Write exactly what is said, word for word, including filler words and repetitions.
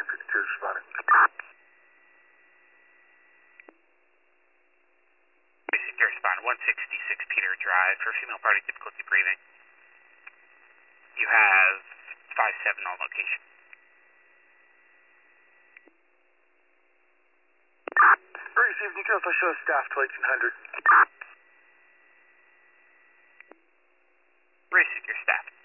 ten fifty-two responding. Secure respond, one sixty-six Peter Drive for female party difficulty breathing. You have five seven on location. Received, you can also show staff to eighteen hundred. Race secure staff.